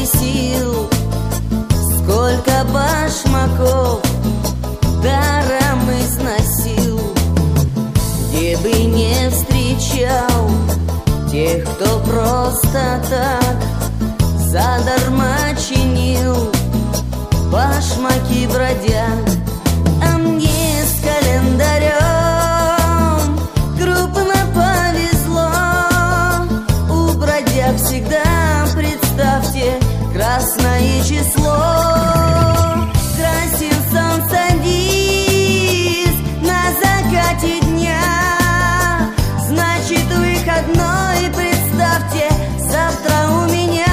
сил, сколько башмаков даром износил. Где бы не встречал тех, кто просто так задарма чинил, башмаки бродят. А мне с календарем крупно повезло. У бродяг всегда, представьте, красное число. Красив солнце диск на закате дня, значит выходной, представьте, завтра у меня.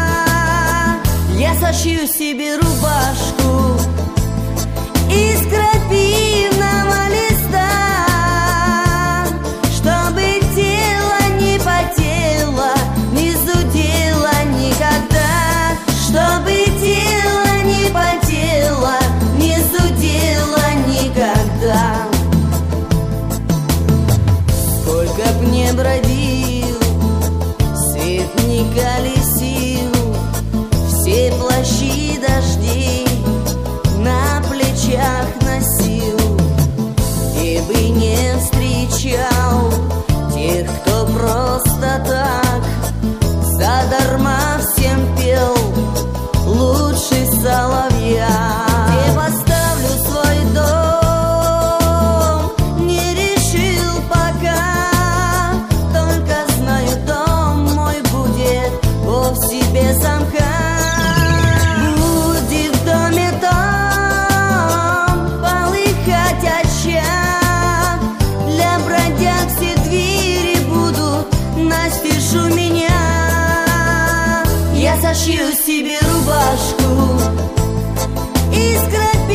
Я сошью себе рубашку из крапивного листа, чтобы тело не потело, не зудело никогда. Чтобы тело не потело, не зудело никогда. Сколько б не бродил, свет не колесил, все плащи дождей на плечах носил. Где бы не встречал тех, кто просто так задарма всем пел лучше соловья. Где поставлю свой дом, не решил пока, только знаю, дом мой будет вовсе без замка. Будет в доме том полыхать очаг, для бродяг все двери будут настежь у меня. Я сошью себе рубашку из крапивного